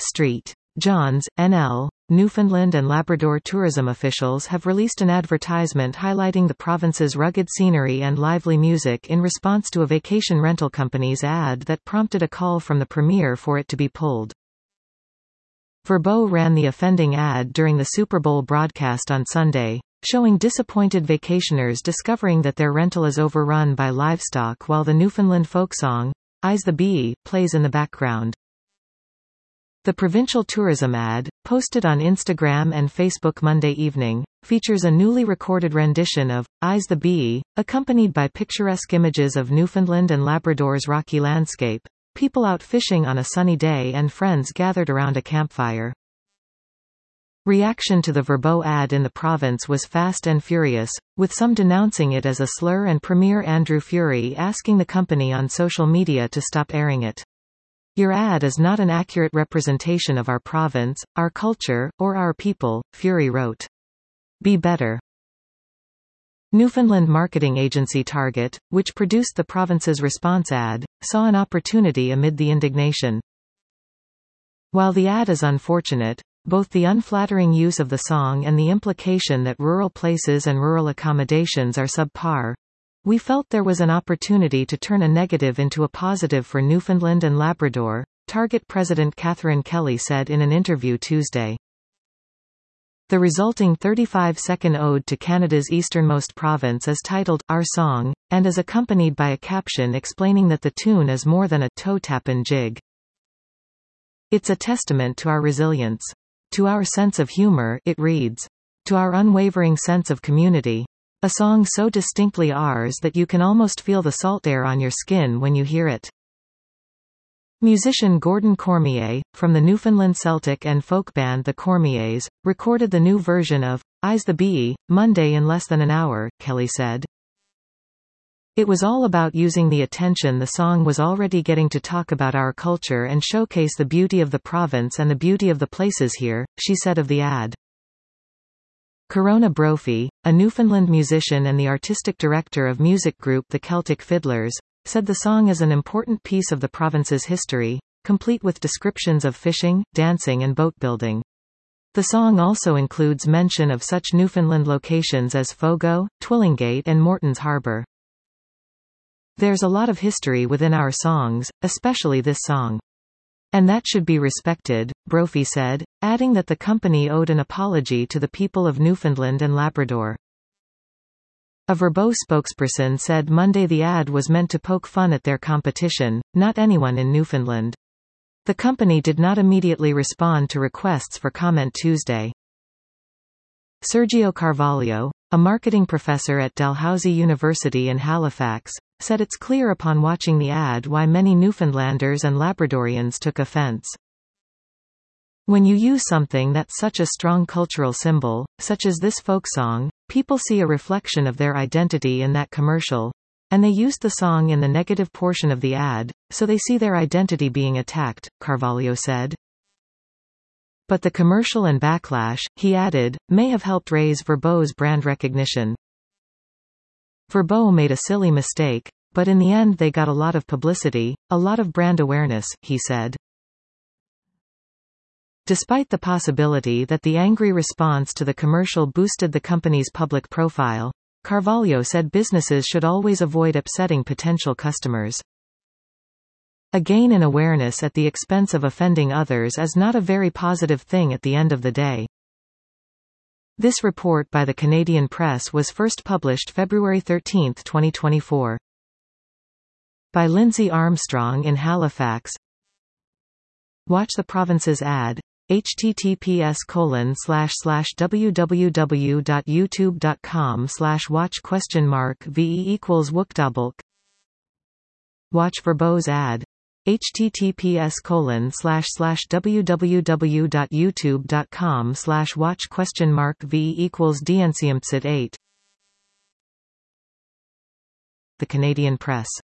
St. John's, NL, Newfoundland and Labrador tourism officials have released an advertisement highlighting the province's rugged scenery and lively music in response to a vacation rental company's ad that prompted a call from the Premier for it to be pulled. Vrbo ran the offending ad during the Super Bowl broadcast on Sunday, showing disappointed vacationers discovering that their rental is overrun by livestock while the Newfoundland folk song, "I's the Bee," plays in the background. The provincial tourism ad, posted on Instagram and Facebook Monday evening, features a newly recorded rendition of "I's the Bee," accompanied by picturesque images of Newfoundland and Labrador's rocky landscape, people out fishing on a sunny day and friends gathered around a campfire. Reaction to the Vrbo ad in the province was fast and furious, with some denouncing it as a slur and Premier Andrew Furey asking the company on social media to stop airing it. "Your ad is not an accurate representation of our province, our culture, or our people," Furey wrote. "Be better." Newfoundland marketing agency Target, which produced the province's response ad, saw an opportunity amid the indignation. While the ad is unfortunate, both the unflattering use of the song and the implication that rural places and rural accommodations are subpar, we felt there was an opportunity to turn a negative into a positive for Newfoundland and Labrador, Target President Catherine Kelly said in an interview Tuesday. The resulting 35-second ode to Canada's easternmost province is titled "Our Song," and is accompanied by a caption explaining that the tune is more than a toe-tappin' jig. "It's a testament to our resilience. To our sense of humor," it reads. "To our unwavering sense of community. A song so distinctly ours that you can almost feel the salt air on your skin when you hear it." Musician Gordon Cormier, from the Newfoundland Celtic and folk band The Cormiers, recorded the new version of "I's the Bee" Monday in less than an hour, Kelly said. "It was all about using the attention the song was already getting to talk about our culture and showcase the beauty of the province and the beauty of the places here," she said of the ad. Corona Brophy, a Newfoundland musician and the artistic director of music group The Celtic Fiddlers, said the song is an important piece of the province's history, complete with descriptions of fishing, dancing and boat building. The song also includes mention of such Newfoundland locations as Fogo, Twillingate and Morton's Harbour. "There's a lot of history within our songs, especially this song. And that should be respected," Brophy said, adding that the company owed an apology to the people of Newfoundland and Labrador. A Vrbo spokesperson said Monday the ad was meant to poke fun at their competition, not anyone in Newfoundland. The company did not immediately respond to requests for comment Tuesday. Sergio Carvalho, a marketing professor at Dalhousie University in Halifax, said it's clear upon watching the ad why many Newfoundlanders and Labradorians took offense. "When you use something that's such a strong cultural symbol, such as this folk song, people see a reflection of their identity in that commercial, and they used the song in the negative portion of the ad, so they see their identity being attacked," Carvalho said. But the commercial and backlash, he added, may have helped raise Vrbo's brand recognition. "Vrbo made a silly mistake, but in the end they got a lot of publicity, a lot of brand awareness," he said. Despite the possibility that the angry response to the commercial boosted the company's public profile, Carvalho said businesses should always avoid upsetting potential customers. "A gain in awareness at the expense of offending others is not a very positive thing at the end of the day." This report by the Canadian Press was first published February 13, 2024. By Lindsay Armstrong in Halifax. Watch the province's ad. https://www.youtube.com/watch?VE=wookdabulk. Watch Vrbo's ad. https://www.youtube.com/watch?VE=DNCMPSIT8. The Canadian Press.